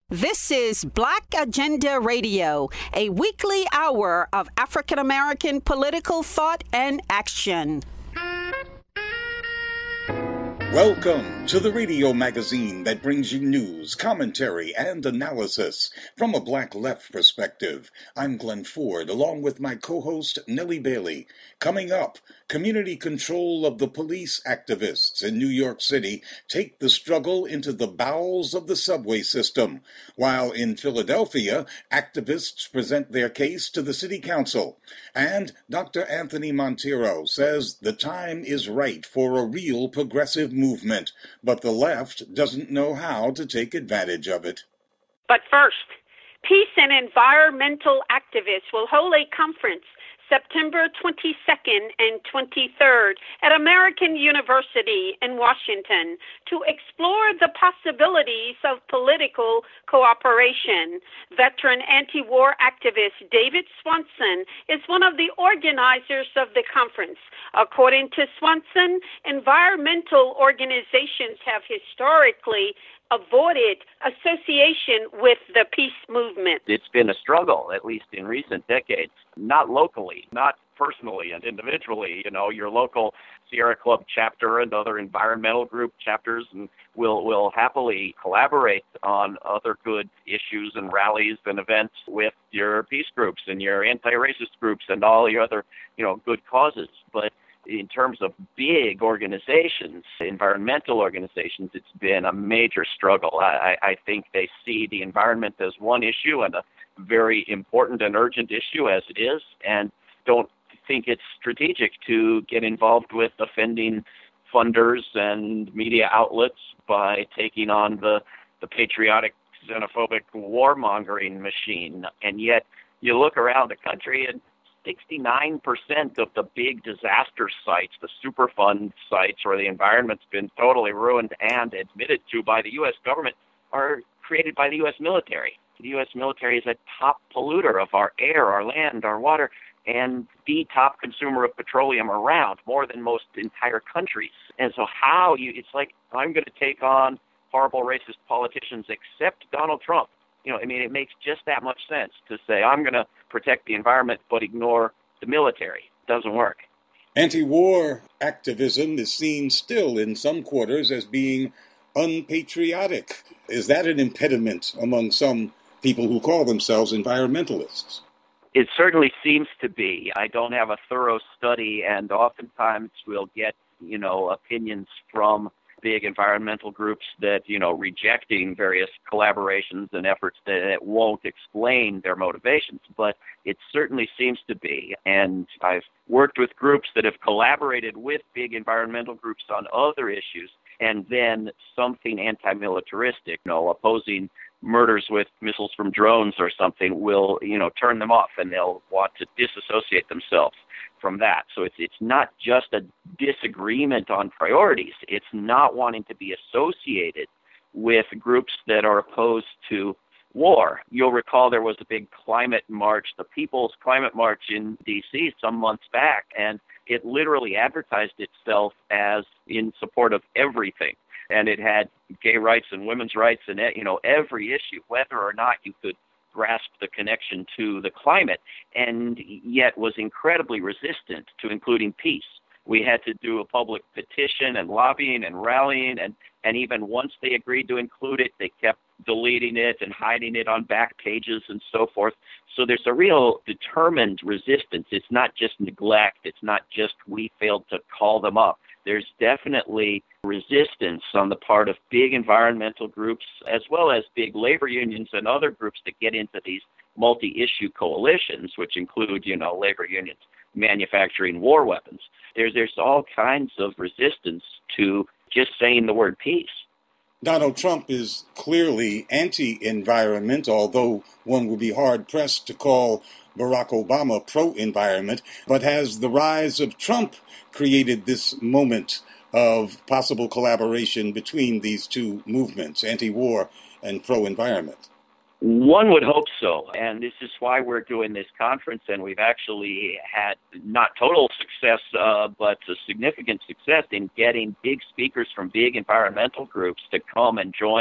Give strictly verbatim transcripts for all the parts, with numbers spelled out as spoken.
This is Black Agenda Radio, a weekly hour of African American political thought and action. Welcome to the radio magazine that brings you news, commentary, and analysis from a Black left perspective. I'm Glenn Ford, along with my co-host Nellie Bailey. Coming up, community control of the police activists in New York City take the struggle into the bowels of the subway system, while in Philadelphia, activists present their case to the city council. And Doctor Anthony Monteiro says the time is right for a real progressive movement, but the left doesn't know how to take advantage of it. But first, peace and environmental activists will hold a conference September twenty-second and twenty-third at American University in Washington to explore the possibilities of political cooperation. Veteran anti-war activist David Swanson is one of the organizers of the conference. According to Swanson, environmental organizations have historically avoided association with the peace movement. It's been a struggle, at least in recent decades, not locally, not personally and individually. You know, your local Sierra Club chapter and other environmental group chapters and will will happily collaborate on other good issues and rallies and events with your peace groups and your anti-racist groups and all your other, you know, good causes. But in terms of big organizations, environmental organizations, it's been a major struggle. I, I think they see the environment as one issue and a very important and urgent issue as it is, and don't think it's strategic to get involved with offending funders and media outlets by taking on the, the patriotic, xenophobic warmongering machine. And yet you look around the country and sixty-nine percent of the big disaster sites, the Superfund sites where the environment's been totally ruined and admitted to by the U S government, are created by the U S military. The U S military is a top polluter of our air, our land, our water, and the top consumer of petroleum around, more than most entire countries. And so how you, it's like, I'm going to take on horrible racist politicians except Donald Trump. You know, I mean, it makes just that much sense to say, I'm going to protect the environment but ignore the military. It doesn't work. Anti-war activism is seen still in some quarters as being unpatriotic. Is that an impediment among some people who call themselves environmentalists? It certainly seems to be. I don't have a thorough study, and oftentimes we'll get, you know, opinions from big environmental groups that, you know, rejecting various collaborations and efforts that won't explain their motivations, but it certainly seems to be. And I've worked with groups that have collaborated with big environmental groups on other issues, and then something anti-militaristic, you know, opposing murders with missiles from drones or something will, you know, turn them off, and they'll want to disassociate themselves from that. So it's it's not just a disagreement on priorities. It's not wanting to be associated with groups that are opposed to war. You'll recall there was a big climate march, the People's Climate March in D C some months back, and it literally advertised itself as in support of everything. And it had gay rights and women's rights and, you know, every issue, whether or not you could grasp the connection to the climate, and yet was incredibly resistant to including peace. We had to do a public petition and lobbying and rallying, and, and even once they agreed to include it, they kept deleting it and hiding it on back pages and so forth. So there's a real determined resistance. It's not just neglect. It's not just we failed to call them up. There's definitely resistance on the part of big environmental groups as well as big labor unions and other groups that get into these multi-issue coalitions, which include, you know, labor unions manufacturing war weapons. There's, there's all kinds of resistance to just saying the word peace. Donald Trump is clearly anti-environment, although one would be hard-pressed to call Barack Obama pro-environment. But has the rise of Trump created this moment of possible collaboration between these two movements, anti-war and pro-environment? One would hope so, and this is why we're doing this conference, and we've actually had not total success, uh, but a significant success in getting big speakers from big environmental groups to come and join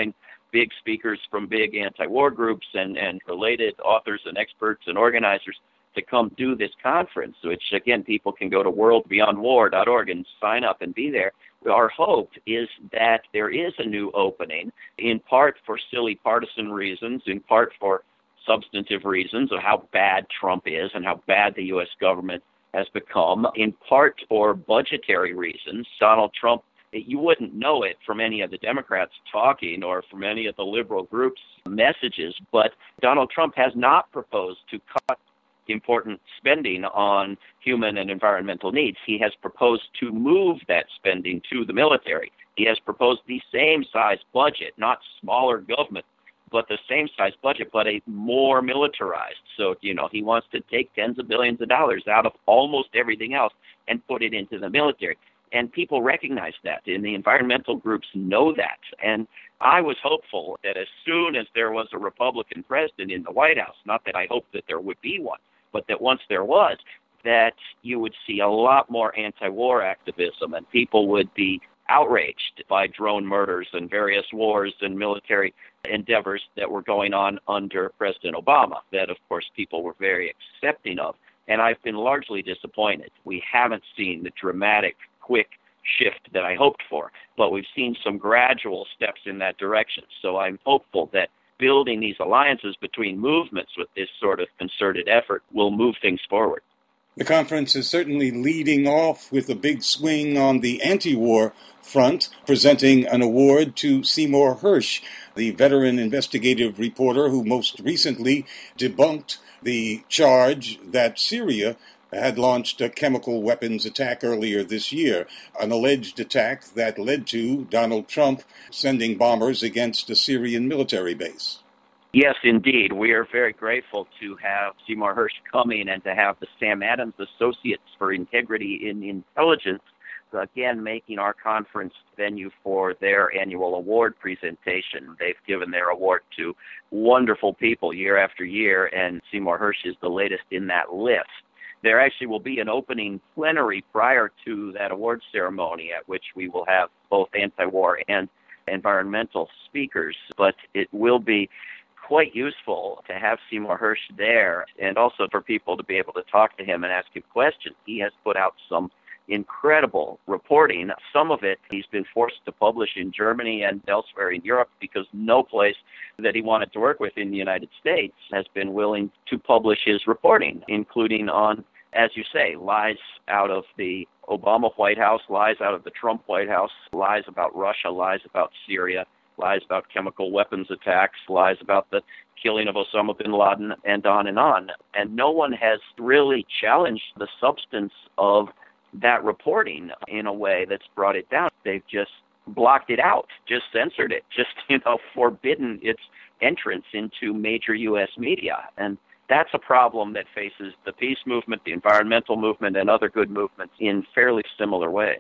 big speakers from big anti-war groups and, and related authors and experts and organizers to come do this conference, which, again, people can go to world beyond war dot org and sign up and be there. Our hope is that there is a new opening, in part for silly partisan reasons, in part for substantive reasons of how bad Trump is and how bad the U S government has become, in part for budgetary reasons. Donald Trump, you wouldn't know it from any of the Democrats talking or from any of the liberal groups' messages, but Donald Trump has not proposed to cut important spending on human and environmental needs. He has proposed to move that spending to the military. He has proposed the same size budget, not smaller government, but the same size budget, but a more militarized. So, you know, he wants to take tens of billions of dollars out of almost everything else and put it into the military. And people recognize that, and the environmental groups know that. And I was hopeful that as soon as there was a Republican president in the White House, not that I hoped that there would be one, but that once there was, that you would see a lot more anti-war activism and people would be outraged by drone murders and various wars and military endeavors that were going on under President Obama, that, of course, people were very accepting of. And I've been largely disappointed. We haven't seen the dramatic, quick shift that I hoped for, but we've seen some gradual steps in that direction. So I'm hopeful that building these alliances between movements with this sort of concerted effort will move things forward. The conference is certainly leading off with a big swing on the anti-war front, presenting an award to Seymour Hersh, the veteran investigative reporter who most recently debunked the charge that Syria had launched a chemical weapons attack earlier this year, an alleged attack that led to Donald Trump sending bombers against a Syrian military base. Yes, indeed. We are very grateful to have Seymour Hersh coming and to have the Sam Adams Associates for Integrity in Intelligence, again, making our conference venue for their annual award presentation. They've given their award to wonderful people year after year, and Seymour Hersh is the latest in that list. There actually will be an opening plenary prior to that award ceremony at which we will have both anti-war and environmental speakers, but it will be quite useful to have Seymour Hersh there and also for people to be able to talk to him and ask him questions. He has put out some incredible reporting. Some of it he's been forced to publish in Germany and elsewhere in Europe because no place that he wanted to work with in the United States has been willing to publish his reporting, including on, as you say, lies out of the Obama White House, lies out of the Trump White House, lies about Russia, lies about Syria, lies about chemical weapons attacks, lies about the killing of Osama bin Laden, and on and on. And no one has really challenged the substance of that reporting in a way that's brought it down. They've just blocked it out, just censored it, just, you know, forbidden its entrance into major U S media. And that's a problem that faces the peace movement, the environmental movement, and other good movements in fairly similar ways.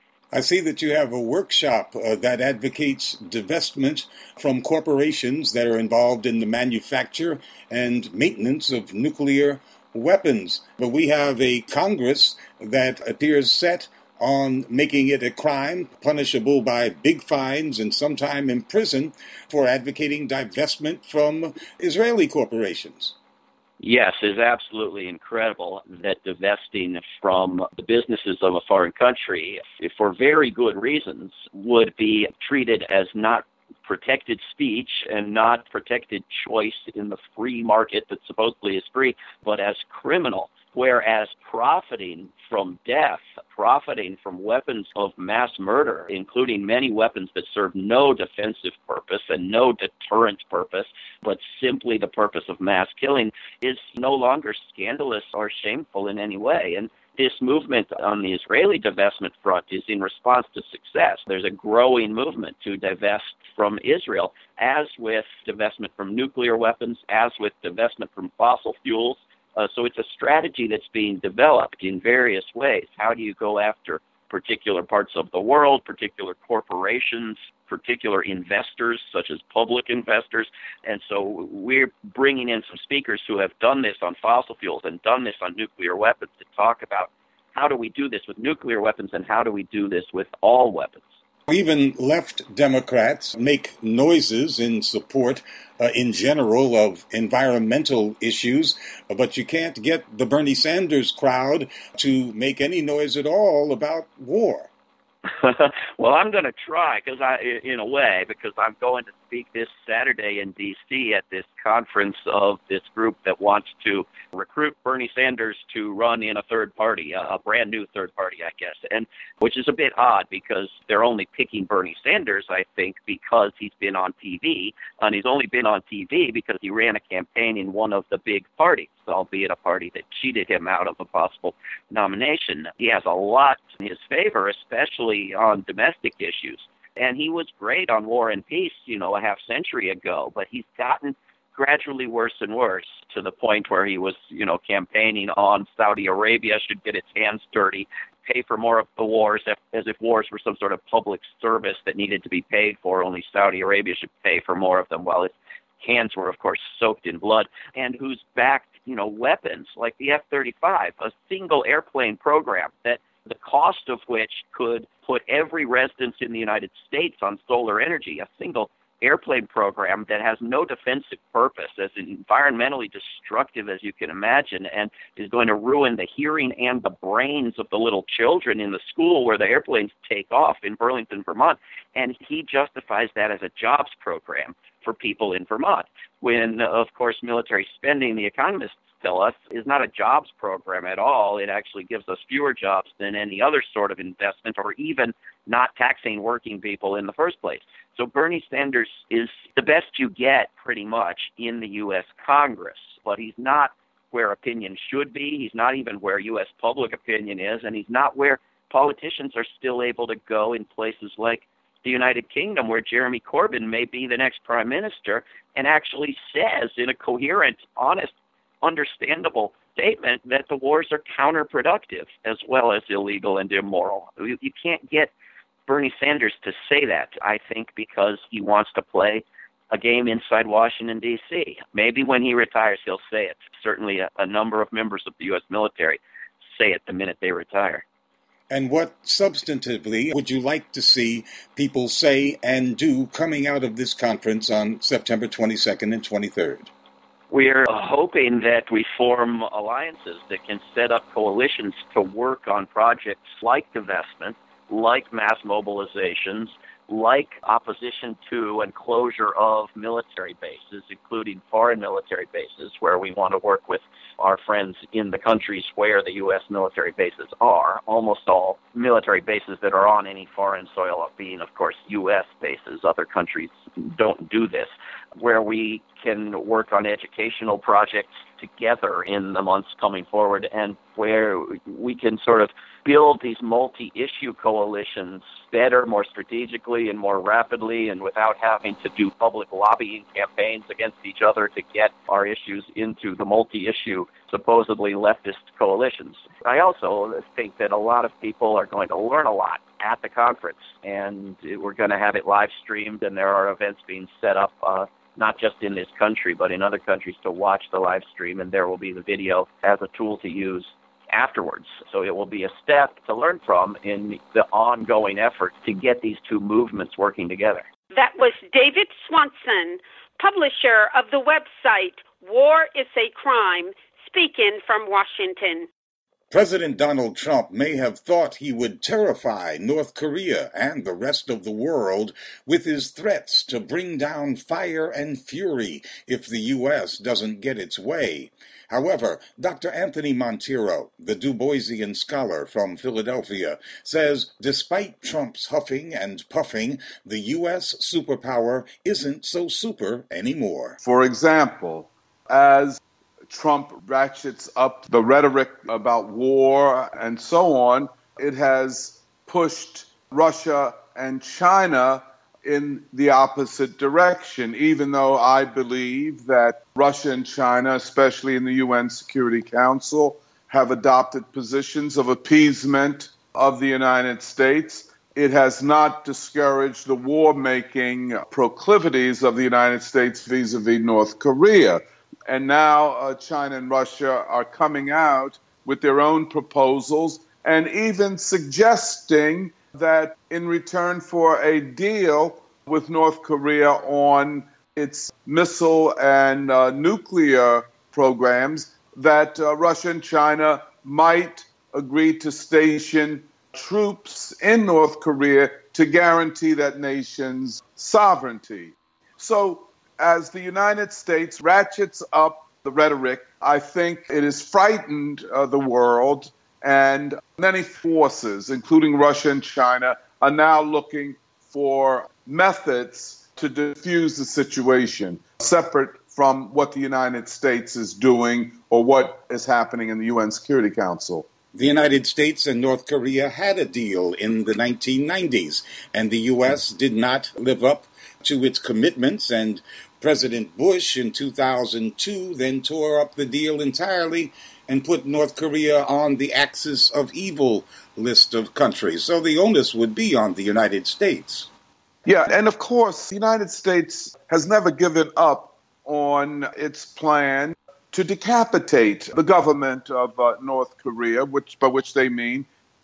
I see that you have a workshop uh, that advocates divestment from corporations that are involved in the manufacture and maintenance of nuclear weapons. But we have a Congress that appears set on making it a crime, punishable by big fines and sometime in prison, for advocating divestment from Israeli corporations. Yes, it's absolutely incredible that divesting from the businesses of a foreign country, for very good reasons, would be treated as not protected speech and not protected choice in the free market that supposedly is free, but as criminal. Whereas profiting from death, profiting from weapons of mass murder, including many weapons that serve no defensive purpose and no deterrent purpose, but simply the purpose of mass killing, is no longer scandalous or shameful in any way. And this movement on the Israeli divestment front is in response to success. There's a growing movement to divest from Israel, as with divestment from nuclear weapons, as with divestment from fossil fuels. Uh, so it's a strategy that's being developed in various ways. How do you go after particular parts of the world, particular corporations, particular investors, such as public investors? And so we're bringing in some speakers who have done this on fossil fuels and done this on nuclear weapons to talk about how do we do this with nuclear weapons and how do we do this with all weapons. Even left Democrats make noises in support, uh, in general, of environmental issues, but you can't get the Bernie Sanders crowd to make any noise at all about war. Well, I'm going to try, because I, in a way, because I'm going to speak this Saturday in D C at this conference of this group that wants to recruit Bernie Sanders to run in a third party, a brand new third party, I guess, and which is a bit odd because they're only picking Bernie Sanders, I think, because he's been on T V, and he's only been on T V because he ran a campaign in one of the big parties, albeit a party that cheated him out of a possible nomination. He has a lot in his favor, especially on domestic issues. And he was great on War and Peace, you know, a half century ago, but he's gotten gradually worse and worse to the point where he was, you know, campaigning on Saudi Arabia should get its hands dirty, pay for more of the wars as if wars were some sort of public service that needed to be paid for. Only Saudi Arabia should pay for more of them, while its hands were, of course, soaked in blood, and who's backed, you know, weapons like the F thirty-five, a single airplane program that the cost of which could put every residence in the United States on solar energy, a single airplane program that has no defensive purpose, as environmentally destructive as you can imagine, and is going to ruin the hearing and the brains of the little children in the school where the airplanes take off in Burlington, Vermont. And he justifies that as a jobs program for people in Vermont, when, of course, military spending, the economists tell us, is not a jobs program at all. It actually gives us fewer jobs than any other sort of investment, or even not taxing working people in the first place. So Bernie Sanders is the best you get, pretty much, in the U S Congress, but he's not where opinion should be. He's not even where U S public opinion is, and he's not where politicians are still able to go in places like the United Kingdom, where Jeremy Corbyn may be the next prime minister, and actually says in a coherent, honest, understandable statement that the wars are counterproductive as well as illegal and immoral. You, you can't get Bernie Sanders to say that, I think, because he wants to play a game inside Washington, D C Maybe when he retires, he'll say it. Certainly a, a number of members of the U S military say it the minute they retire. And what substantively would you like to see people say and do coming out of this conference on September twenty-second and twenty-third? We're hoping that we form alliances that can set up coalitions to work on projects like divestment, like mass mobilizations, like opposition to and closure of military bases, including foreign military bases, where we want to work with our friends in the countries where the U S military bases are. Almost all military bases that are on any foreign soil being, of course, U S bases. Other countries don't do this. Where we can work on educational projects together in the months coming forward, and where we can sort of build these multi-issue coalitions better, more strategically and more rapidly, and without having to do public lobbying campaigns against each other to get our issues into the multi-issue, supposedly leftist coalitions. I also think that a lot of people are going to learn a lot at the conference, and we're going to have it live streamed, and there are events being set up uh, not just in this country, but in other countries to watch the live stream, and there will be the video as a tool to use afterwards. So it will be a step to learn from in the ongoing effort to get these two movements working together. That was David Swanson, publisher of the website War is a Crime, speaking from Washington. President Donald Trump may have thought he would terrify North Korea and the rest of the world with his threats to bring down fire and fury if the U S doesn't get its way. However, Doctor Anthony Monteiro, the Du Boisian scholar from Philadelphia, says despite Trump's huffing and puffing, the U S superpower isn't so super anymore. For example, as Trump ratchets up the rhetoric about war and so on, it has pushed Russia and China in the opposite direction, even though I believe that Russia and China, especially in the U N Security Council, have adopted positions of appeasement of the United States. It has not discouraged the war-making proclivities of the United States vis-a-vis North Korea. And now uh, China and Russia are coming out with their own proposals and even suggesting that in return for a deal with North Korea on its missile and uh, nuclear programs, that uh, Russia and China might agree to station troops in North Korea to guarantee that nation's sovereignty. So as the United States ratchets up the rhetoric, I think it has frightened uh, the world, and many forces, including Russia and China, are now looking for methods to defuse the situation, separate from what the United States is doing or what is happening in the U N Security Council. The United States and North Korea had a deal in the nineteen nineties, and the U S did not live up to its commitments, and President Bush in two thousand two then tore up the deal entirely and put North Korea on the axis of evil list of countries. So the onus would be on the United States. Yeah, and of course, the United States has never given up on its plan to decapitate the government of uh, North Korea, which by which they mean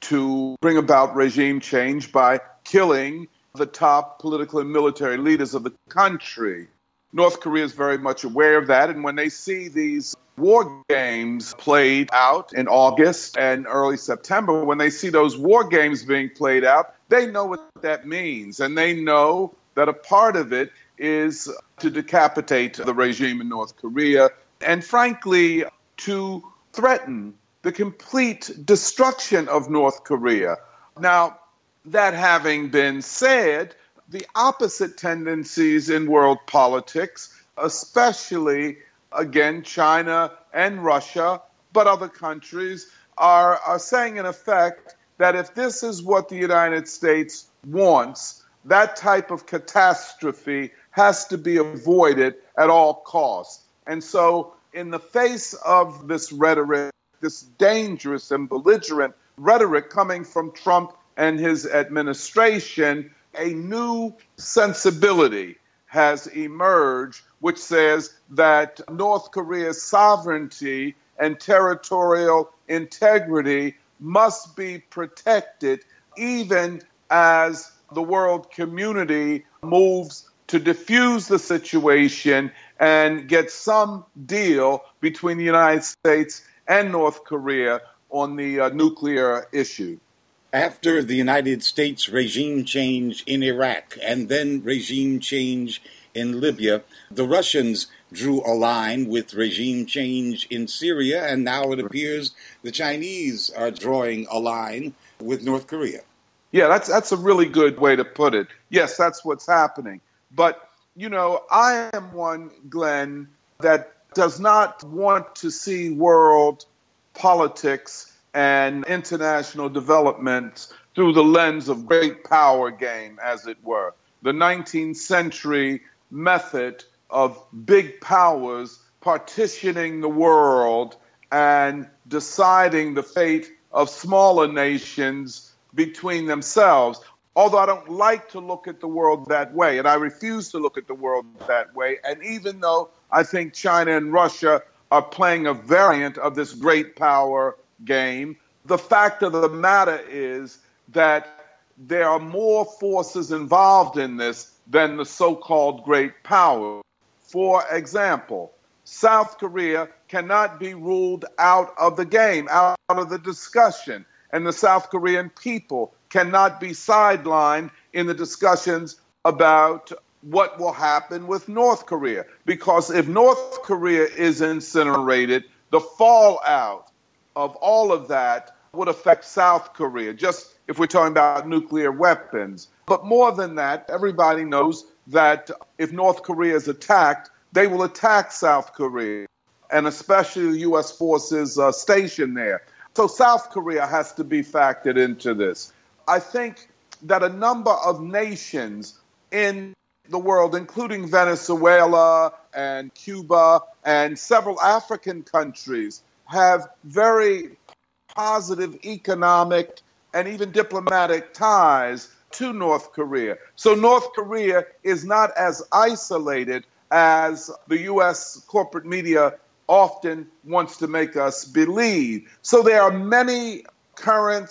to bring about regime change by killing the top political and military leaders of the country. North Korea is very much aware of that, and when they see these war games played out in August and early September, when they see those war games being played out, they know what that means, and they know that a part of it is to decapitate the regime in North Korea, and frankly, to threaten the complete destruction of North Korea. Now, that having been said, the opposite tendencies in world politics, especially, again, China and Russia, but other countries, are, are saying in effect that if this is what the United States wants, that type of catastrophe has to be avoided at all costs. And so in the face of this rhetoric, this dangerous and belligerent rhetoric coming from Trump and his administration, a new sensibility has emerged which says that North Korea's sovereignty and territorial integrity must be protected even as the world community moves to diffuse the situation and get some deal between the United States and North Korea on the uh, nuclear issue. After the United States regime change in Iraq and then regime change in Libya, the Russians drew a line with regime change in Syria, and now it appears the Chinese are drawing a line with North Korea. Yeah, that's that's a really good way to put it. Yes, that's what's happening. But, you know, I am one, Glenn, that does not want to see world politics and international development through the lens of great power game, as it were. The nineteenth century method of big powers partitioning the world and deciding the fate of smaller nations between themselves. Although I don't like to look at the world that way, and I refuse to look at the world that way, and even though I think China and Russia are playing a variant of this great power game, the fact of the matter is that there are more forces involved in this than the so-called great power. For example, South Korea cannot be ruled out of the game, out of the discussion, and the South Korean people cannot be sidelined in the discussions about what will happen with North Korea. Because if North Korea is incinerated, the fallout of all of that would affect South Korea, just if we're talking about nuclear weapons. But more than that, everybody knows that if North Korea is attacked, they will attack South Korea, and especially the U S forces uh, stationed there. So South Korea has to be factored into this. I think that a number of nations in the world, including Venezuela and Cuba and several African countries, have very positive economic and even diplomatic ties to North Korea. So North Korea is not as isolated as the U S corporate media often wants to make us believe. So there are many currents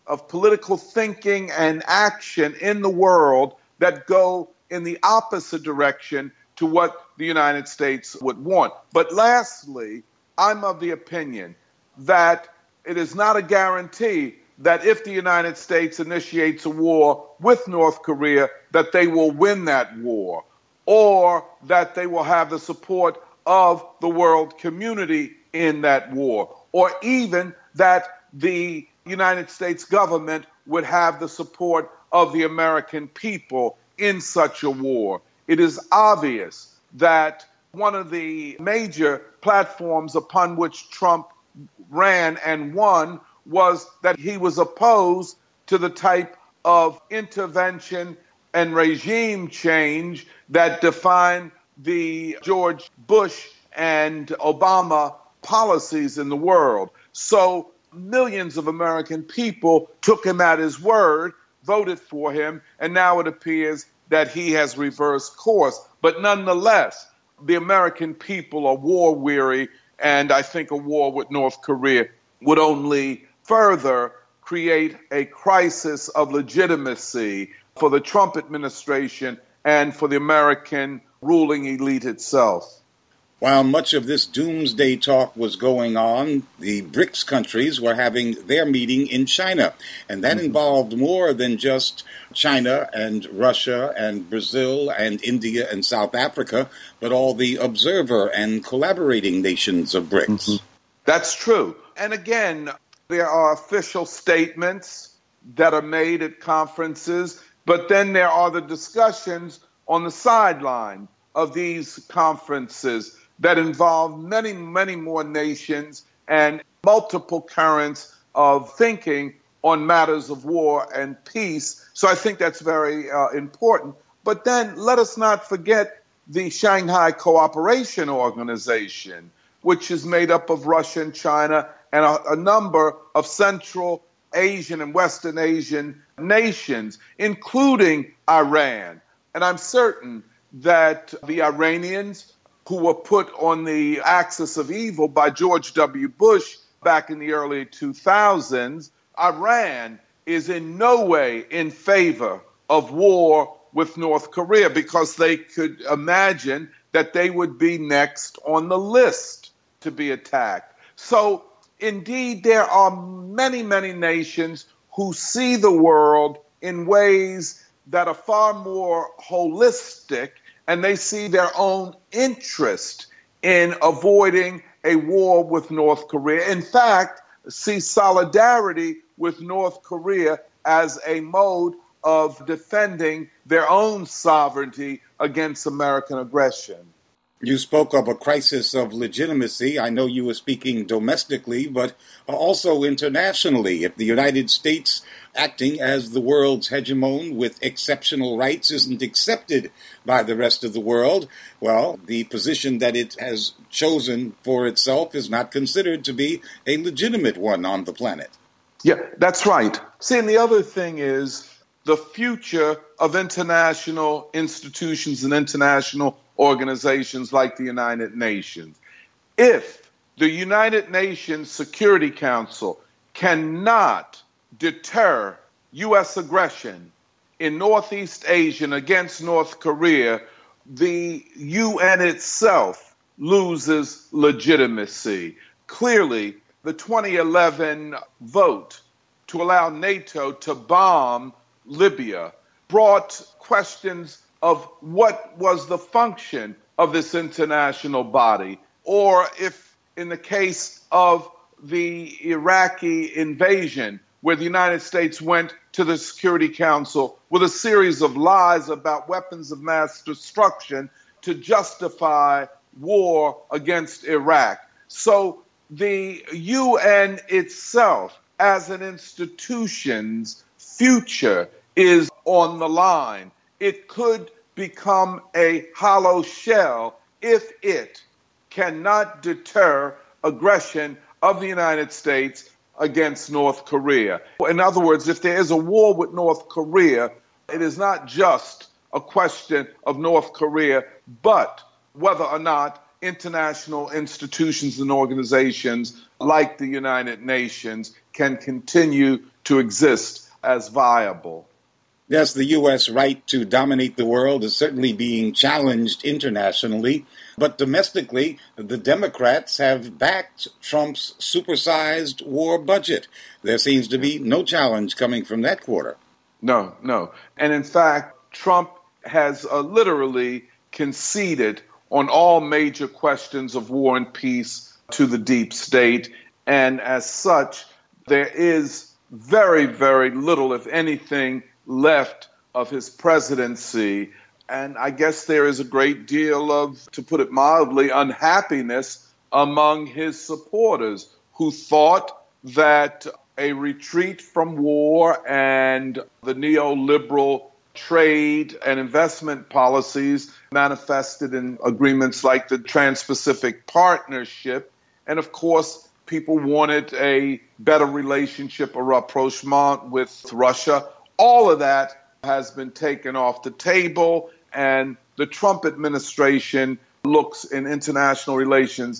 of political thinking and action in the world that go in the opposite direction to what the United States would want. But lastly, I'm of the opinion that it is not a guarantee that if the United States initiates a war with North Korea, that they will win that war, or that they will have the support of the world community in that war, or even that the United States government would have the support of the American people in such a war. It is obvious that one of the major platforms upon which Trump ran and won was that he was opposed to the type of intervention and regime change that defined the George Bush and Obama policies in the world. So millions of American people took him at his word, voted for him, and now it appears that he has reversed course. But nonetheless, the American people are war-weary, and I think a war with North Korea would only further create a crisis of legitimacy for the Trump administration and for the American ruling elite itself. While much of this doomsday talk was going on, the BRICS countries were having their meeting in China. And that mm-hmm. involved more than just China and Russia and Brazil and India and South Africa, but all the observer and collaborating nations of BRICS. Mm-hmm. That's true. And again, there are official statements that are made at conferences, but then there are the discussions on the sideline of these conferences that involve many, many more nations and multiple currents of thinking on matters of war and peace. So I think that's very uh, important. But then let us not forget the Shanghai Cooperation Organization, which is made up of Russia and China and a, a number of Central Asian and Western Asian nations, including Iran. And I'm certain that the Iranians, who were put on the axis of evil by George W. Bush back in the early two thousands, Iran is in no way in favor of war with North Korea because they could imagine that they would be next on the list to be attacked. So, indeed, there are many, many nations who see the world in ways that are far more holistic, and they see their own interest in avoiding a war with North Korea. In fact, see solidarity with North Korea as a mode of defending their own sovereignty against American aggression. You spoke of a crisis of legitimacy. I know you were speaking domestically, but also internationally. If the United States, acting as the world's hegemon with exceptional rights, isn't accepted by the rest of the world, well, the position that it has chosen for itself is not considered to be a legitimate one on the planet. Yeah, that's right. See, and the other thing is the future of international institutions and international organizations like the United Nations. If the United Nations Security Council cannot deter U S aggression in Northeast Asia against North Korea, the U N itself loses legitimacy. Clearly, the twenty eleven vote to allow NATO to bomb Libya brought questions of what was the function of this international body, or if in the case of the Iraqi invasion, where the United States went to the Security Council with a series of lies about weapons of mass destruction to justify war against Iraq. So the U N itself, as an institution's future, is on the line. It could become a hollow shell if it cannot deter aggression of the United States against North Korea. In other words, if there is a war with North Korea, it is not just a question of North Korea, but whether or not international institutions and organizations like the United Nations can continue to exist as viable. Yes, the U S right to dominate the world is certainly being challenged internationally, but domestically, the Democrats have backed Trump's supersized war budget. There seems to be no challenge coming from that quarter. No, no. And in fact, Trump has uh, literally conceded on all major questions of war and peace to the deep state. And as such, there is very, very little, if anything, left of his presidency. And I guess there is a great deal of, to put it mildly, unhappiness among his supporters who thought that a retreat from war and the neoliberal trade and investment policies manifested in agreements like the Trans-Pacific Partnership. And of course, people wanted a better relationship or rapprochement with Russia. All of that has been taken off the table, and the Trump administration looks in international relations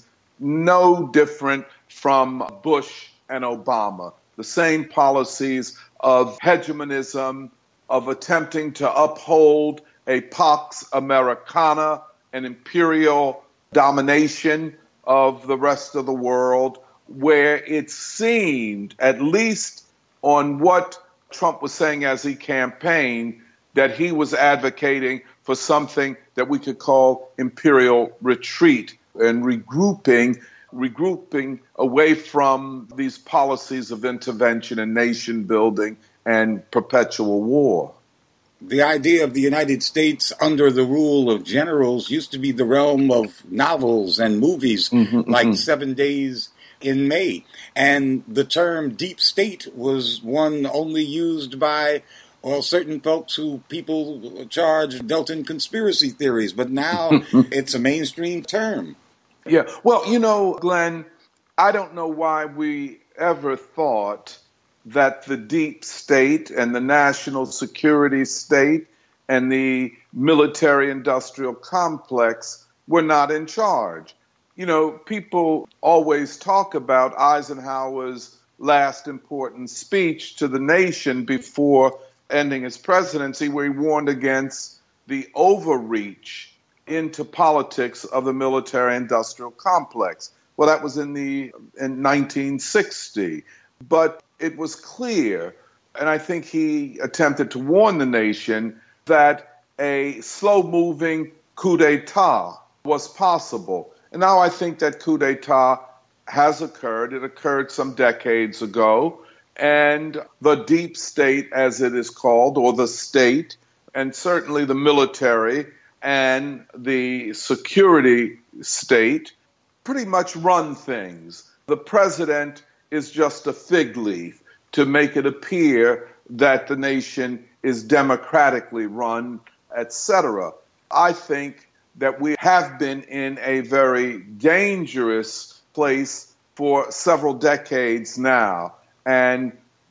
no different from Bush and Obama. The same policies of hegemonism, of attempting to uphold a Pax Americana, an imperial domination of the rest of the world, where it seemed, at least on what Trump was saying as he campaigned, that he was advocating for something that we could call imperial retreat and regrouping, regrouping away from these policies of intervention and nation building and perpetual war. The idea of the United States under the rule of generals used to be the realm of novels and movies mm-hmm, like mm-hmm. Seven Days in May. And the term deep state was one only used by, well, certain folks who people charge dealt in conspiracy theories. But now it's a mainstream term. Yeah. Well, you know, Glenn, I don't know why we ever thought that the deep state and the national security state and the military-industrial complex were not in charge. You know, people always talk about Eisenhower's last important speech to the nation before ending his presidency, where he warned against the overreach into politics of the military-industrial complex. Well, that was in the in nineteen sixty. But it was clear, and I think he attempted to warn the nation, that a slow-moving coup d'etat was possible. And now I think that coup d'etat has occurred. It occurred some decades ago. And the deep state, as it is called, or the state, and certainly the military and the security state, pretty much run things. The president is just a fig leaf to make it appear that the nation is democratically run, et cetera. I think that we have been in a very dangerous place for several decades now. And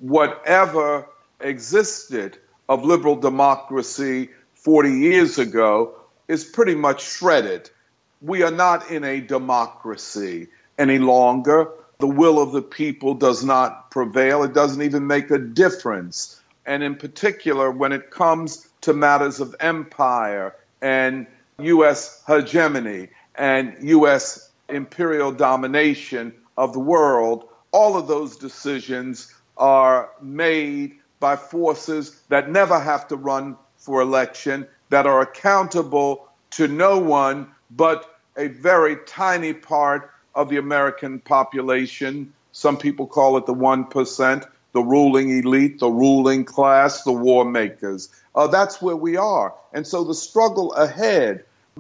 whatever existed of liberal democracy forty years ago is pretty much shredded. We are not in a democracy any longer. The will of the people does not prevail. It doesn't even make a difference. And in particular, when it comes to matters of empire and U S hegemony and U S imperial domination of the world, all of those decisions are made by forces that never have to run for election, that are accountable to no one but a very tiny part of the American population. Some people call it the one percent, the ruling elite, the ruling class, the war makers. Uh, that's where we are. And so the struggle ahead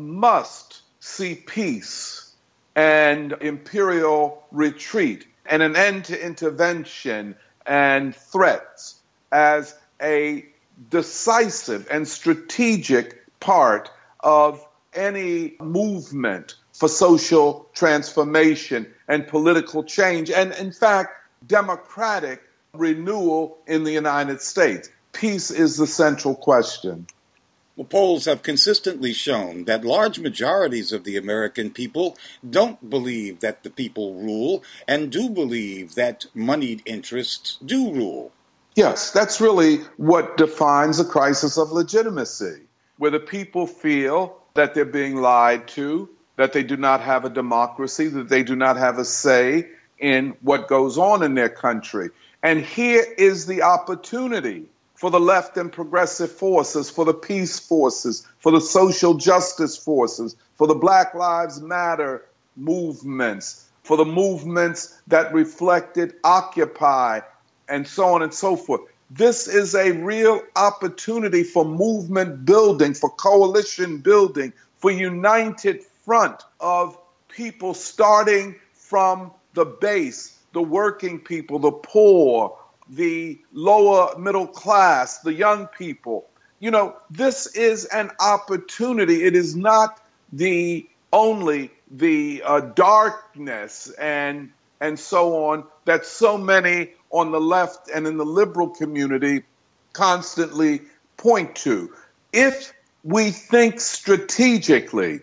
must see peace and imperial retreat and an end to intervention and threats as a decisive and strategic part of any movement for social transformation and political change, and in fact, democratic renewal in the United States. Peace is the central question. Well, polls have consistently shown that large majorities of the American people don't believe that the people rule and do believe that moneyed interests do rule. Yes, that's really what defines a crisis of legitimacy, where the people feel that they're being lied to, that they do not have a democracy, that they do not have a say in what goes on in their country. And here is the opportunity for the left and progressive forces, for the peace forces, for the social justice forces, for the Black Lives Matter movements, for the movements that reflected Occupy, and so on and so forth. This is a real opportunity for movement building, for coalition building, for united front of people starting from the base, the working people, the poor, the lower middle class, the young people. You know, this is an opportunity. It is not the only the uh, darkness and and so on that so many on the left and in the liberal community constantly point to. If we think strategically,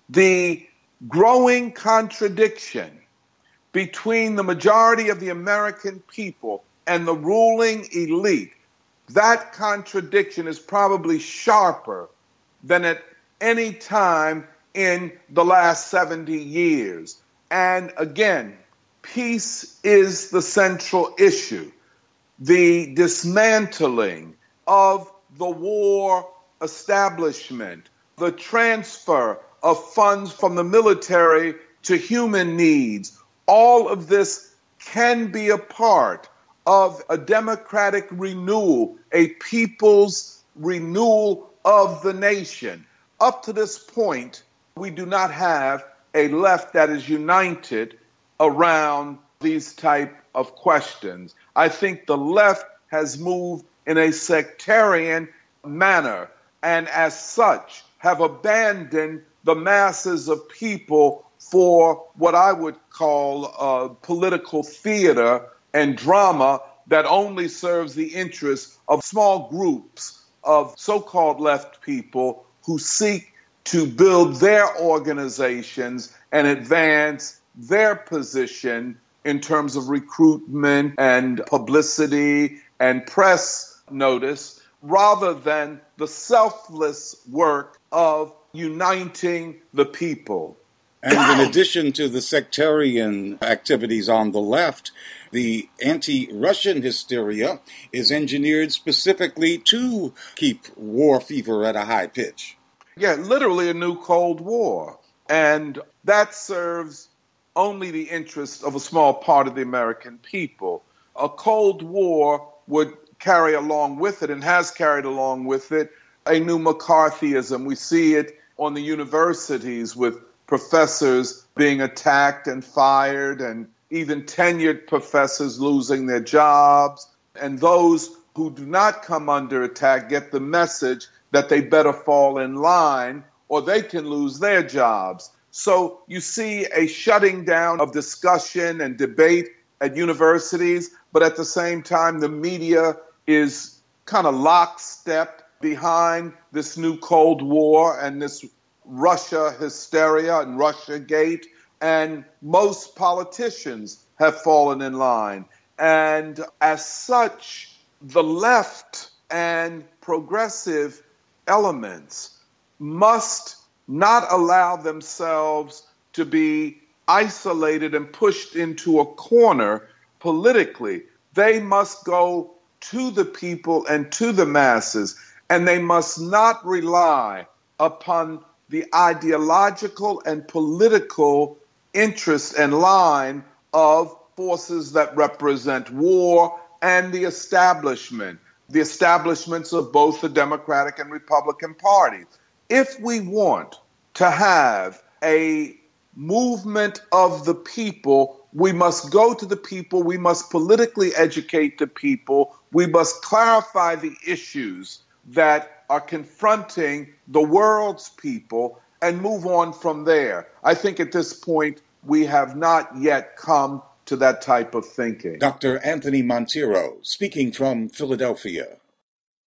the growing contradiction between the majority of the American people and the ruling elite, that contradiction is probably sharper than at any time in the last seventy years. And again, peace is the central issue. The dismantling of the war establishment, the transfer of funds from the military to human needs, all of this can be a part of a democratic renewal, a people's renewal of the nation. Up to this point, we do not have a left that is united around these type of questions. I think the left has moved in a sectarian manner and as such have abandoned the masses of people for what I would call uh, political theater and drama that only serves the interests of small groups of so-called left people who seek to build their organizations and advance their position in terms of recruitment and publicity and press notice, rather than the selfless work of uniting the people. And in addition to the sectarian activities on the left, the anti-Russian hysteria is engineered specifically to keep war fever at a high pitch. Yeah, literally a new Cold War. And that serves only the interest of a small part of the American people. A Cold War would carry along with it, and has carried along with it, a new McCarthyism. We see it on the universities with professors being attacked and fired, and even tenured professors losing their jobs. And those who do not come under attack get the message that they better fall in line or they can lose their jobs. So you see a shutting down of discussion and debate at universities, but at the same time, the media is kind of lockstep behind this new Cold War and this Russia hysteria and Russiagate, and most politicians have fallen in line. And as such, the left and progressive elements must not allow themselves to be isolated and pushed into a corner politically. They must go to the people and to the masses, and they must not rely upon the ideological and political interest and line of forces that represent war and the establishment, the establishments of both the Democratic and Republican parties. If we want to have a movement of the people, we must go to the people, we must politically educate the people, we must clarify the issues that are confronting the world's people and move on from there. I think at this point, we have not yet come to that type of thinking. Doctor Anthony Monteiro, speaking from Philadelphia.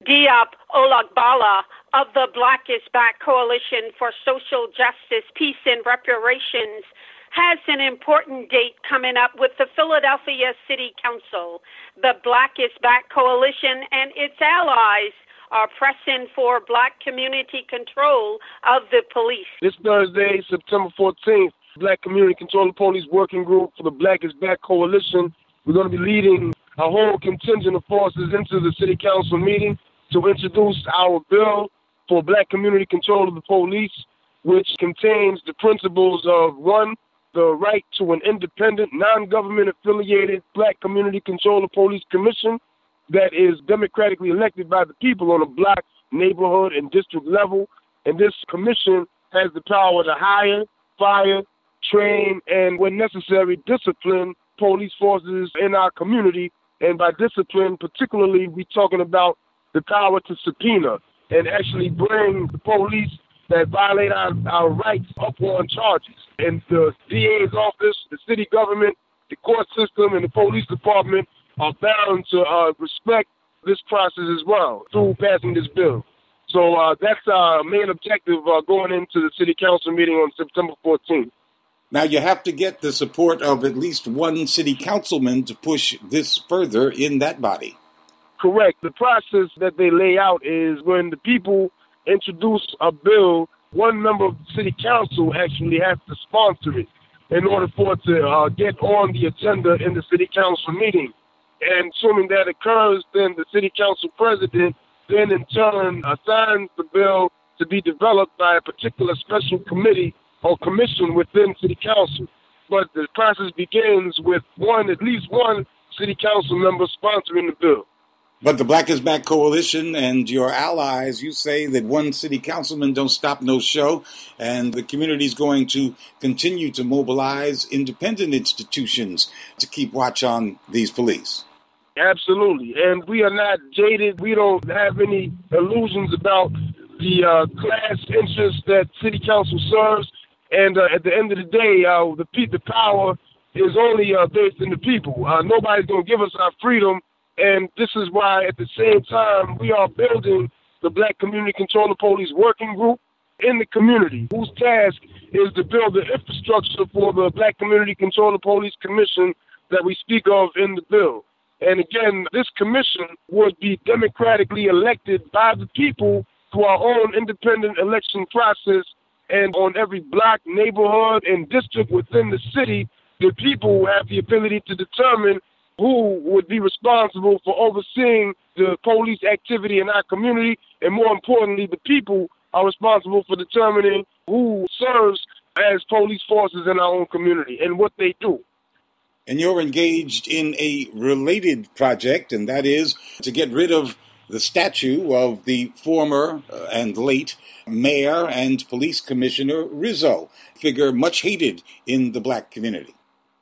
Diop Olagbala of the Black is Back Coalition for Social Justice, Peace, and Reparations has an important date coming up with the Philadelphia City Council. The Black is Back Coalition and its allies are pressing for Black community control of the police. This Thursday, September fourteenth, Black Community Control of the Police Working Group for the Black is Back Coalition. We're going to be leading a whole contingent of forces into the City Council meeting to introduce our bill for Black community control of the police, which contains the principles of, one, the right to an independent, non-government affiliated Black community control of police commission that is democratically elected by the people on a block, neighborhood, and district level. And this commission has the power to hire, fire, train, and when necessary, discipline police forces in our community. And by discipline, particularly, we're talking about the power to subpoena and actually bring the police that violate our, our rights up on charges. And the D A's office, the city government, the court system, and the police department are bound to uh, respect this process as well through passing this bill. So uh, that's our main objective uh, going into the city council meeting on September fourteenth. Now, you have to get the support of at least one city councilman to push this further in that body. Correct. The process that they lay out is when the people introduce a bill, one member of the city council actually has to sponsor it in order for it to uh, get on the agenda in the city council meeting. And assuming that occurs, then the city council president then in turn assigns the bill to be developed by a particular special committee or commission within city council. But the process begins with one, at least one city council member sponsoring the bill. But the Black is Back Coalition and your allies, you say that one city councilman don't stop no show, and the community is going to continue to mobilize independent institutions to keep watch on these police. Absolutely. And we are not jaded. We don't have any illusions about the uh, class interests that city council serves. And uh, at the end of the day, uh, the, the power is only uh, based in the people. Uh, nobody's going to give us our freedom. And this is why, at the same time, we are building the Black Community Control of Police Working Group in the community, whose task is to build the infrastructure for the Black Community Control of Police Commission that we speak of in the bill. And again, this commission would be democratically elected by the people through our own independent election process. And on every block, neighborhood, and district within the city, the people have the ability to determine who would be responsible for overseeing the police activity in our community. And more importantly, the people are responsible for determining who serves as police forces in our own community and what they do. And you're engaged in a related project, and that is to get rid of the statue of the former uh, and late mayor and police commissioner Rizzo, figure much hated in the Black community.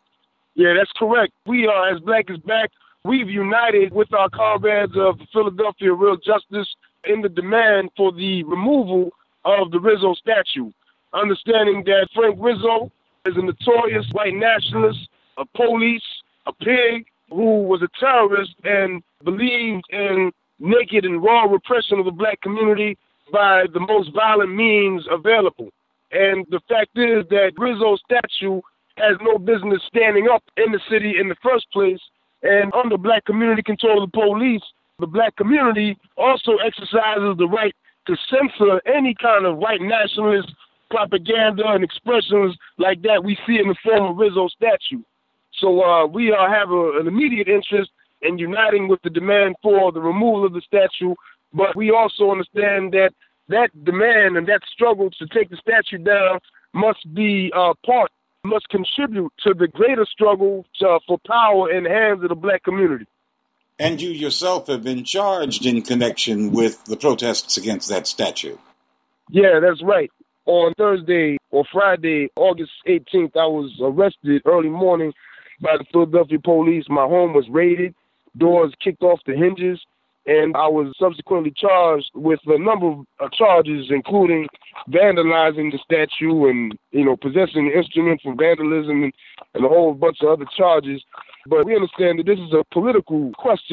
Yeah, that's correct. We are, as Black is Back, we've united with our comrades of Philadelphia Real Justice in the demand for the removal of the Rizzo statue, understanding that Frank Rizzo is a notorious white nationalist, a police, a pig, who was a terrorist and believed in naked and raw repression of the Black community by the most violent means available. And the fact is that Rizzo's statue has no business standing up in the city in the first place. And under Black community control of the police, the Black community also exercises the right to censor any kind of white nationalist propaganda and expressions like that we see in the form of Rizzo's statue. So uh, we uh, have a, an immediate interest in uniting with the demand for the removal of the statue, but we also understand that that demand and that struggle to take the statue down must be uh, part, must contribute to the greater struggle uh, for power in the hands of the Black community. And you yourself have been charged in connection with the protests against that statue. Yeah, that's right. On Thursday or Friday, August eighteenth, I was arrested early morning by the Philadelphia police. My home was raided, doors kicked off the hinges, and I was subsequently charged with a number of uh, charges, including vandalizing the statue and, you know, possessing instruments for vandalism and, and a whole bunch of other charges. But we understand that this is a political question,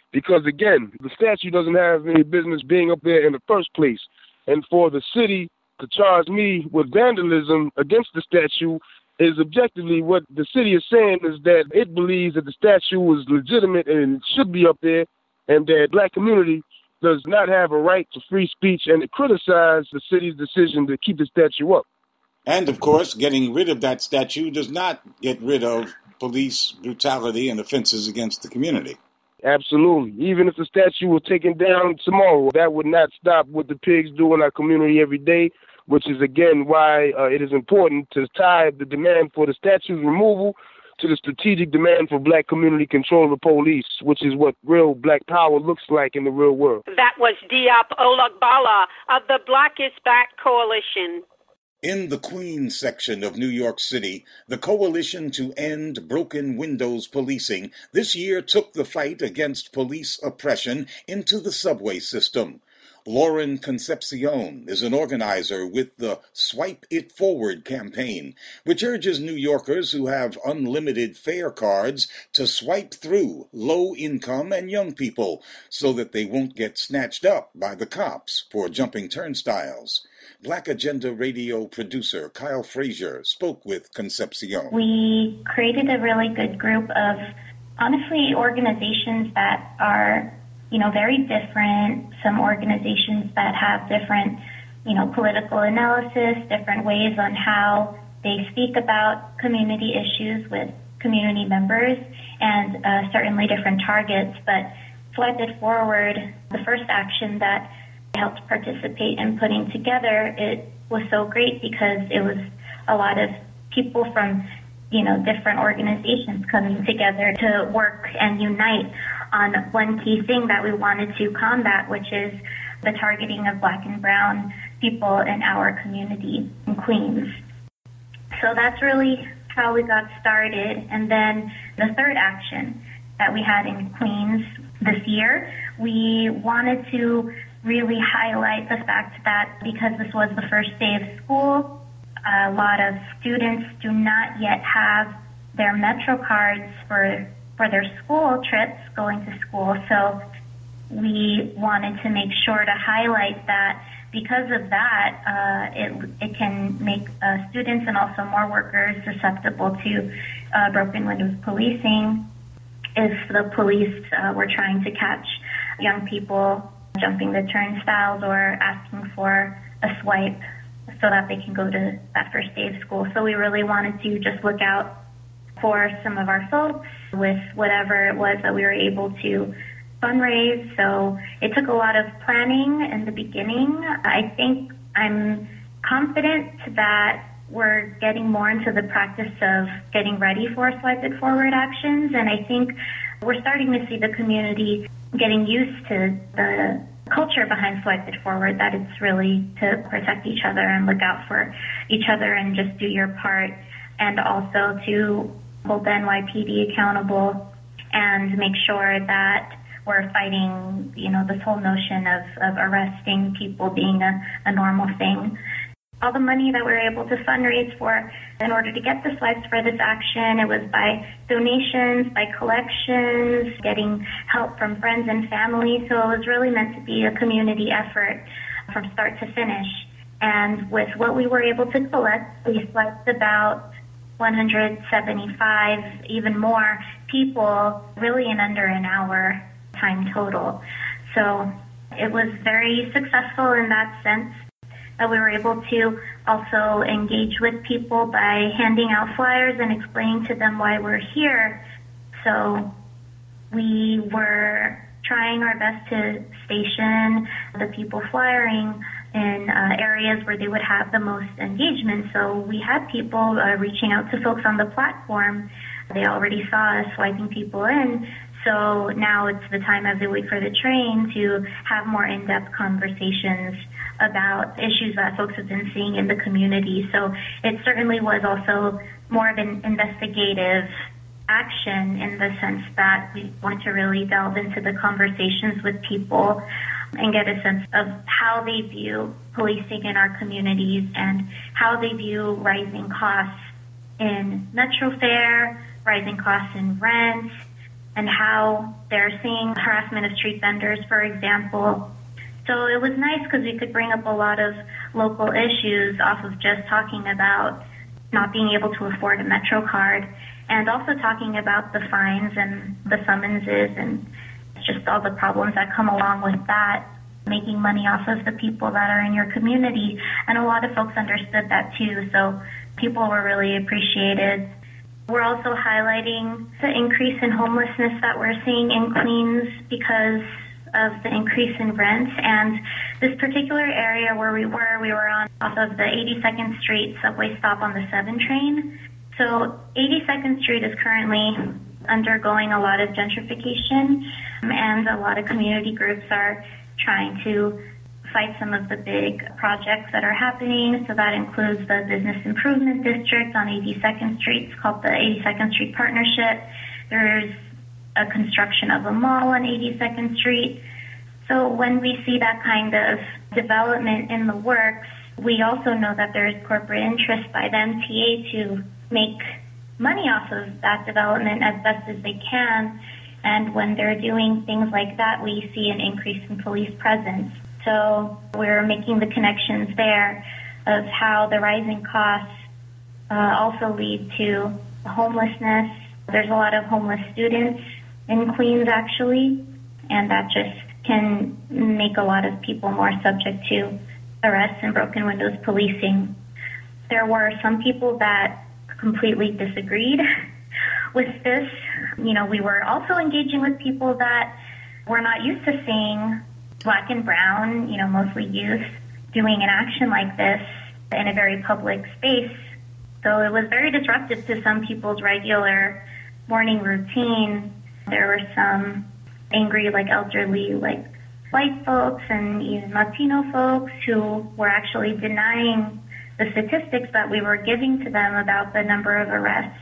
because, again, the statue doesn't have any business being up there in the first place. And for the city to charge me with vandalism against the statue is objectively what the city is saying is that it believes that the statue is legitimate and it should be up there, and that black community does not have a right to free speech and to criticize the city's decision to keep the statue up. And, of course, getting rid of that statue does not get rid of police brutality and offenses against the community. Absolutely. Even if the statue was taken down tomorrow, that would not stop what the pigs do in our community every day, which is, again, why uh, it is important to tie the demand for the statue's removal to the strategic demand for black community control of the police, which is what real black power looks like in the real world. That was Diop Olagbala of the Black is Back Coalition. In the Queens section of New York City, the Coalition to End Broken Windows Policing this year took the fight against police oppression into the subway system. Lauren Concepcion is an organizer with the Swipe It Forward campaign, which urges New Yorkers who have unlimited fare cards to swipe through low-income and young people so that they won't get snatched up by the cops for jumping turnstiles. Black Agenda Radio producer Kyle Frazier spoke with Concepcion. We created a really good group of, honestly, organizations that are you know, very different, some organizations that have different, you know, political analysis, different ways on how they speak about community issues with community members, and uh, certainly different targets. But Swipe It Forward, the first action that I helped participate in putting together, it was so great because it was a lot of people from, you know, different organizations coming together to work and unite on one key thing that we wanted to combat, which is the targeting of black and brown people in our community in Queens. So that's really how we got started. And then the third action that we had in Queens this year, we wanted to really highlight the fact that because this was the first day of school, a lot of students do not yet have their Metro cards for for their school trips going to school. So we wanted to make sure to highlight that because of that, uh, it, it can make uh, students and also more workers susceptible to uh, broken windows policing if the police uh, were trying to catch young people jumping the turnstiles or asking for a swipe so that they can go to that first day of school. So we really wanted to just look out for some of our folks with whatever it was that we were able to fundraise. So it took a lot of planning in the beginning. I think I'm confident that we're getting more into the practice of getting ready for Swipe It Forward actions, and I think we're starting to see the community getting used to the culture behind Swipe It Forward, that it's really to protect each other and look out for each other and just do your part, and also to hold the N Y P D accountable and make sure that we're fighting, you know, this whole notion of, of arresting people being a, a normal thing. All the money that we were able to fundraise for in order to get the swipes for this action, it was by donations, by collections, getting help from friends and family. So it was really meant to be a community effort from start to finish. And with what we were able to collect, we swiped about one hundred seventy-five, even more people, really in under an hour time total. So it was very successful in that sense. That we were able to also engage with people by handing out flyers and explaining to them why we're here. So we were trying our best to station the people flyering in uh, areas where they would have the most engagement. So we had people uh, reaching out to folks on the platform. They already saw us swiping people in. So now it's the time as they wait for the train to have more in-depth conversations about issues that folks have been seeing in the community. So it certainly was also more of an investigative action in the sense that we want to really delve into the conversations with people and get a sense of how they view policing in our communities and how they view rising costs in metro fare, rising costs in rent, and how they're seeing harassment of street vendors, for example. So it was nice because we could bring up a lot of local issues off of just talking about not being able to afford a Metro card, and also talking about the fines and the summonses and just all the problems that come along with that, making money off of the people that are in your community. And a lot of folks understood that too, so people were really appreciated. We're also highlighting the increase in homelessness that we're seeing in Queens because of the increase in rent. And this particular area where we were, we were on off of the eighty-second Street subway stop on the seven train. So eighty-second Street is currently undergoing a lot of gentrification, and a lot of community groups are trying to fight some of the big projects that are happening. So that includes the Business Improvement District on eighty-second Street. It's called the eighty-second Street Partnership. There's a construction of a mall on eighty-second Street. So when we see that kind of development in the works, we also know that there is corporate interest by the M T A to make money off of that development as best as they can. And when they're doing things like that, we see an increase in police presence. So we're making the connections there of how the rising costs uh, also lead to homelessness. There's a lot of homeless students in Queens, actually, and that just can make a lot of people more subject to arrests and broken windows policing. There were some people that completely disagreed with this. You know, we were also engaging with people that were not used to seeing Black and brown, you know, mostly youth, doing an action like this in a very public space. So it was very disruptive to some people's regular morning routine. There were some angry, like elderly, like white folks and even Latino folks who were actually denying the statistics that we were giving to them about the number of arrests.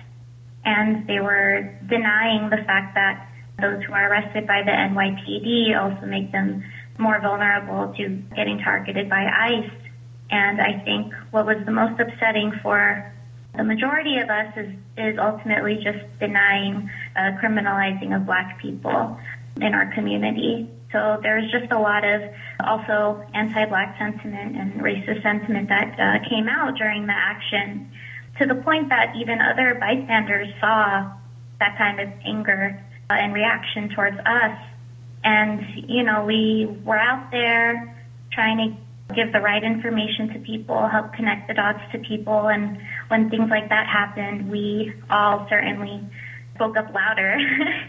And they were denying the fact that those who are arrested by the N Y P D also make them more vulnerable to getting targeted by ICE. And I think what was the most upsetting for the majority of us is, is ultimately just denying uh, criminalizing of Black people in our community. So there's just a lot of also anti-Black sentiment and racist sentiment that uh, came out during the action, to the point that even other bystanders saw that kind of anger uh, and reaction towards us. And, you know, we were out there trying to give the right information to people, help connect the dots to people. And when things like that happened, we all certainly spoke up louder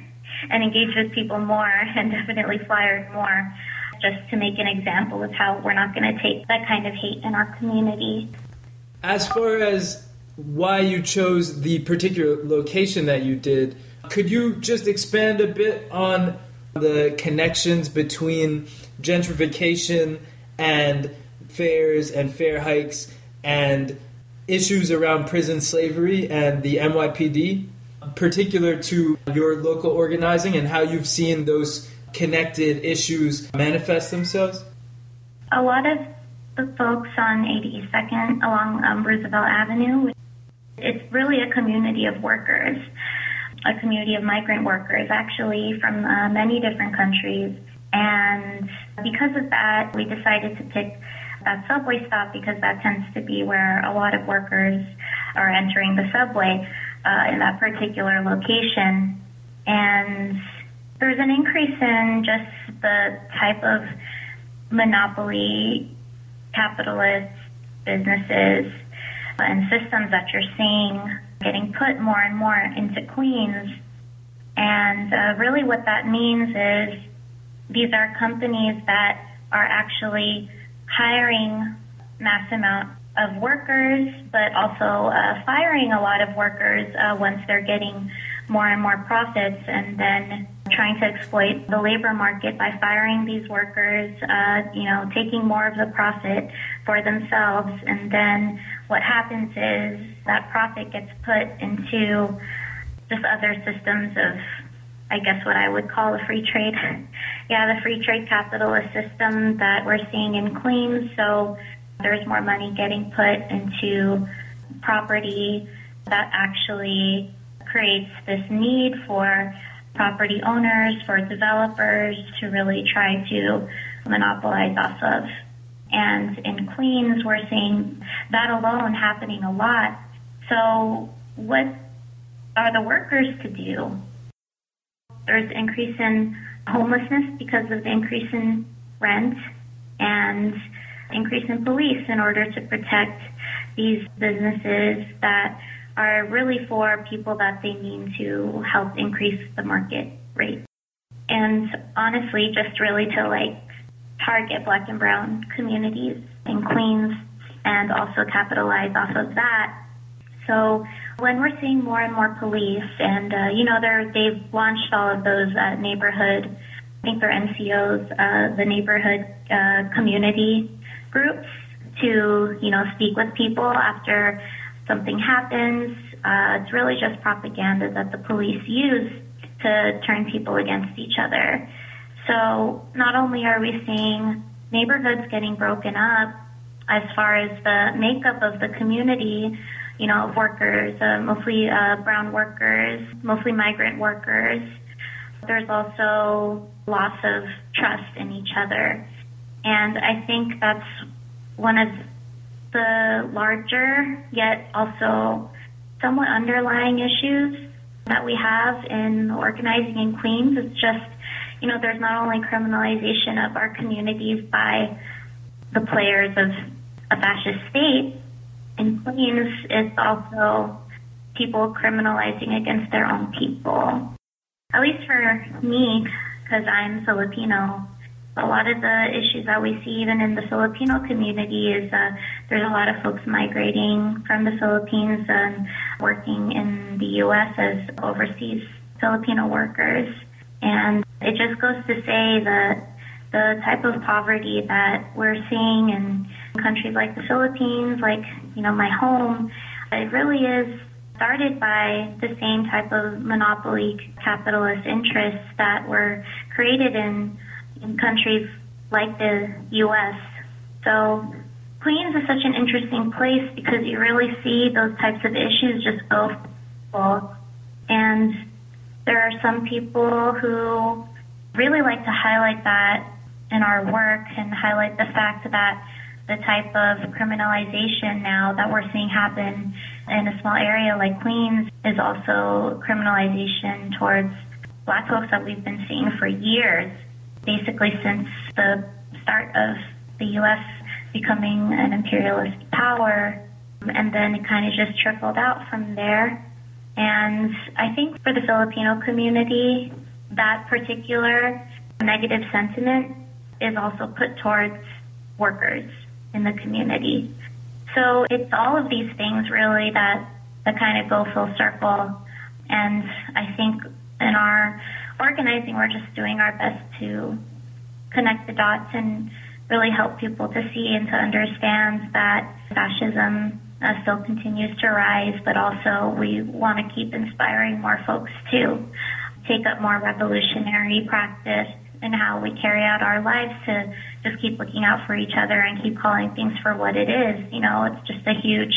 and engaged with people more, and definitely flyered more, just to make an example of how we're not going to take that kind of hate in our community. As far as why you chose the particular location that you did, could you just expand a bit on the connections between gentrification and fares and fare hikes and issues around prison slavery and the N Y P D, particular to your local organizing, and how you've seen those connected issues manifest themselves? A lot of the folks on eighty-second along um, Roosevelt Avenue, it's really a community of workers, a community of migrant workers, actually, from uh, many different countries. And because of that, we decided to pick that subway stop because that tends to be where a lot of workers are entering the subway uh, in that particular location. And there's an increase in just the type of monopoly, capitalist businesses and systems that you're seeing getting put more and more into Queens. And uh, really what that means is these are companies that are actually hiring mass amount of workers, but also uh, firing a lot of workers uh, once they're getting more and more profits, and then trying to exploit the labor market by firing these workers, uh, you know, taking more of the profit for themselves. And then what happens is that profit gets put into just other systems of, I guess, what I would call a free trade. yeah, the free trade capitalist system that we're seeing in Queens. So there's more money getting put into property that actually creates this need for property owners, for developers to really try to monopolize off of. And in Queens, we're seeing that alone happening a lot. So what are the workers to do? There's increase in homelessness because of the increase in rent and increase in police in order to protect these businesses that are really for people that they mean to help increase the market rate. And honestly, just really to like target Black and brown communities in Queens and also capitalize off of that. So when we're seeing more and more police and, uh, you know, they're, they've launched all of those uh, neighborhood, I think they're N C Os, uh, the neighborhood uh, community groups to, you know, speak with people after something happens. Uh, it's really just propaganda that the police use to turn people against each other. So not only are we seeing neighborhoods getting broken up as far as the makeup of the community, you know, of workers, uh, mostly uh, brown workers, mostly migrant workers, there's also loss of trust in each other. And I think that's one of the larger, yet also somewhat underlying issues that we have in organizing in Queens. It's just, you know, there's not only criminalization of our communities by the players of a fascist state. In Queens, it's also people criminalizing against their own people. At least for me, because I'm Filipino, a lot of the issues that we see even in the Filipino community is uh, there's a lot of folks migrating from the Philippines and working in the U S as overseas Filipino workers. And it just goes to say that the type of poverty that we're seeing in countries like the Philippines, like, you know, my home, it really is started by the same type of monopoly capitalist interests that were created in, in countries like the U S. So Queens is such an interesting place because you really see those types of issues just go full. And there are some people who really like to highlight that in our work and highlight the fact that the type of criminalization now that we're seeing happen in a small area like Queens is also criminalization towards Black folks that we've been seeing for years, basically since the start of the U S becoming an imperialist power, and then it kind of just trickled out from there. And I think for the Filipino community, that particular negative sentiment is also put towards workers in the community. So it's all of these things really that, that kind of go full circle. And I think in our organizing, we're just doing our best to connect the dots and really help people to see and to understand that fascism uh, still continues to rise, but also we want to keep inspiring more folks to take up more revolutionary practice in how we carry out our lives, to just keep looking out for each other and keep calling things for what it is. You know, it's just a huge,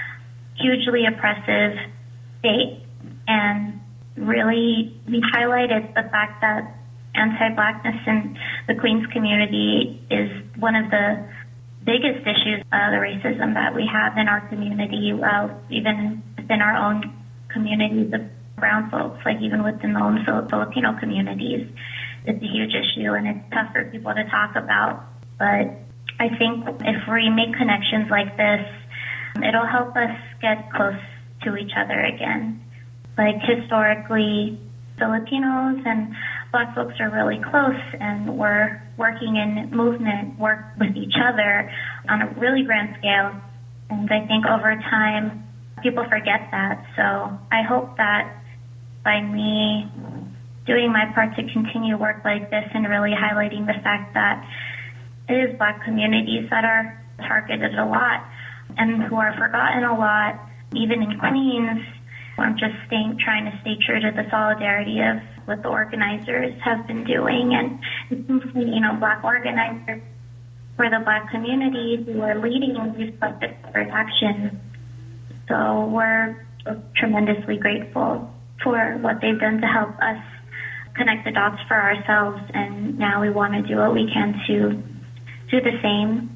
hugely oppressive state. And really, we highlighted the fact that anti-Blackness in the Queens community is one of the biggest issues, uh, the racism that we have in our community, uh, even within our own communities of brown folks, like even within the own Filipino communities. It's a huge issue, and it's tough for people to talk about. But I think if we make connections like this, it'll help us get close to each other again. Like historically, Filipinos and Black folks are really close, and we're working in movement, work with each other on a really grand scale. And I think over time, people forget that. So I hope that by me doing my part to continue work like this and really highlighting the fact that it is Black communities that are targeted a lot and who are forgotten a lot, even in Queens. I'm just staying, trying to stay true to the solidarity of what the organizers have been doing, and you know, Black organizers for the Black communities who are leading these collective actions. So we're tremendously grateful for what they've done to help us connect the dots for ourselves, and now we want to do what we can to do the same.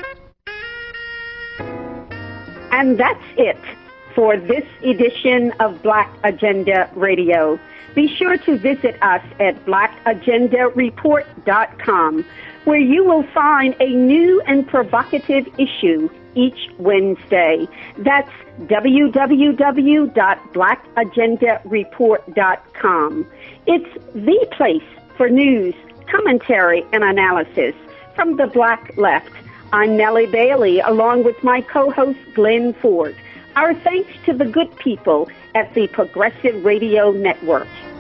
And that's it for this edition of Black Agenda Radio. Be sure to visit us at black agenda report dot com, where you will find a new and provocative issue each Wednesday. That's w w w dot black agenda report dot com. It's the place for news, commentary, and analysis from the Black Left. I'm Nellie Bailey, along with my co-host Glenn Ford. Our thanks to the good people at the Progressive Radio Network.